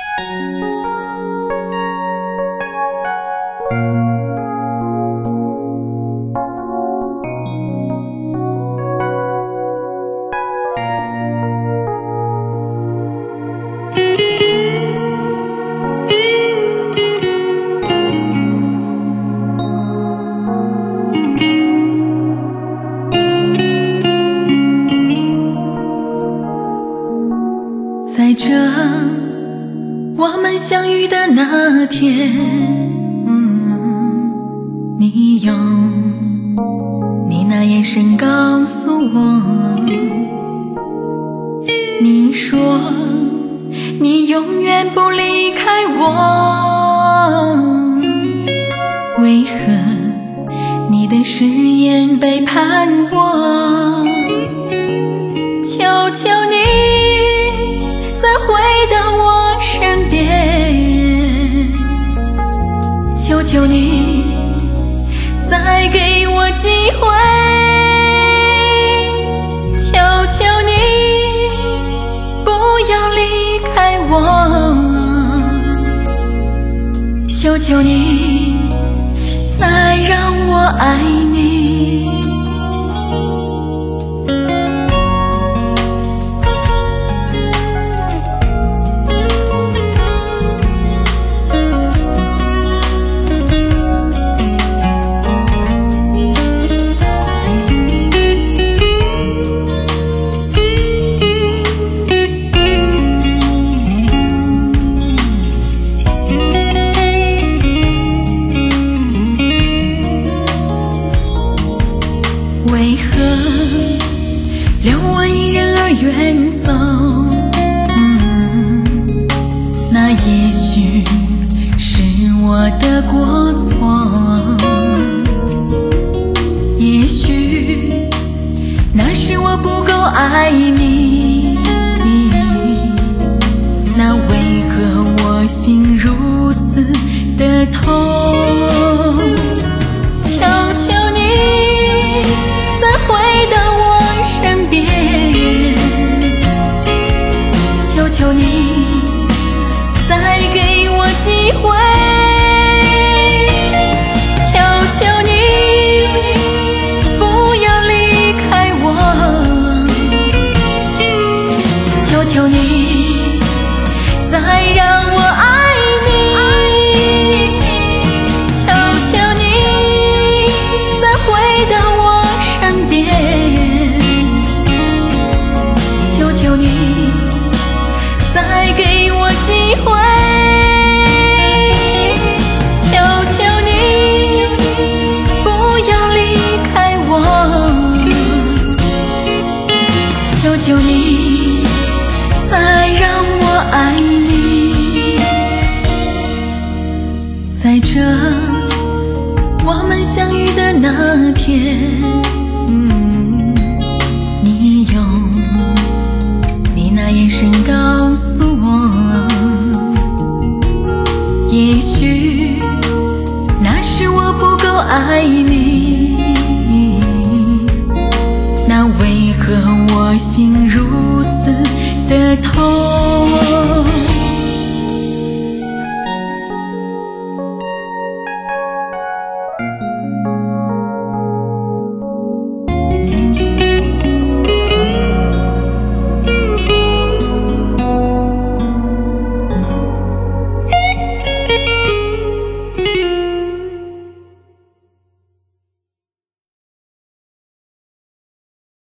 在这我们相遇的那天，你用你那眼神告诉我，你说你永远不离开我，为何你的誓言背叛我？求求你再回到我身边，求求你再给我机会，求求你不要离开我，求求你再让我爱你。为何留我一人而远走？那也许是我的过错，也许那是我不够爱你，那为何我心如此的痛？求求你再回到我身边，求求你再给我机会，求求你不要离开我，求求你再让我爱你，求求你再回到我身边，求求你再给我机会，求求你不要离开我，求求你再让我爱你。在这我们相遇的那天，